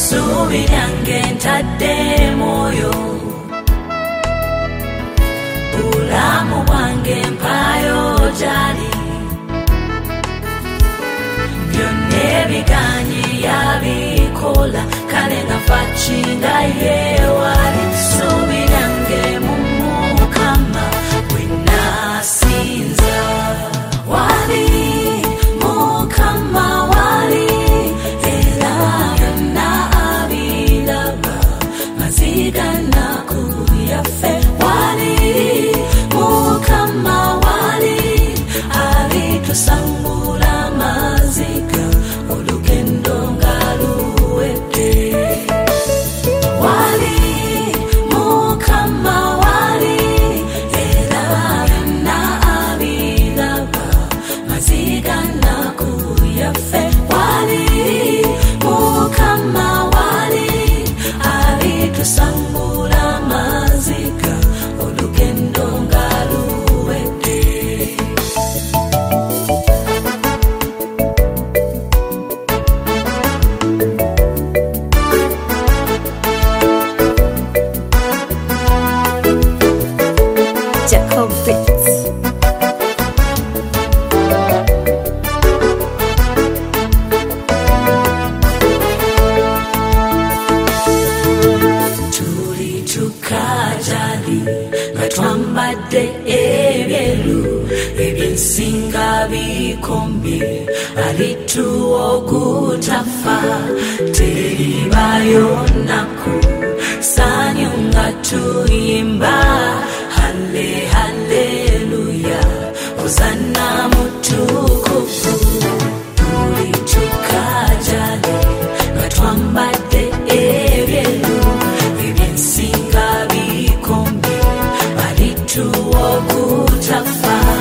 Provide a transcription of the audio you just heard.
Subiryange ntadde moyo bulamu bwange mpayo gyali byonna ebiganye yabikola kale nafa kinga yeewali subiryange mu Mukama gwe nasinza wali Mukama wali era byonna abiraba maziga nakuyaffe wali Mukama wali alitusangula maziga olugendo nga luwedde wali Mukama wali era byonna abiraba maziga nakuyaffe wali Mukama wali alitusangula maziga olugendo nga luwedde Jacob Beats. tuli tukajali nga twambadde ebyeru ebyensinga bikombi alituwa ogutafa teribayo nnaku sanyu nga tuyimba hale haleluya hozanna mutukuvu tuli tukajali nga twambadde ebyeru ebyensinga bikombi alituwa ogutafa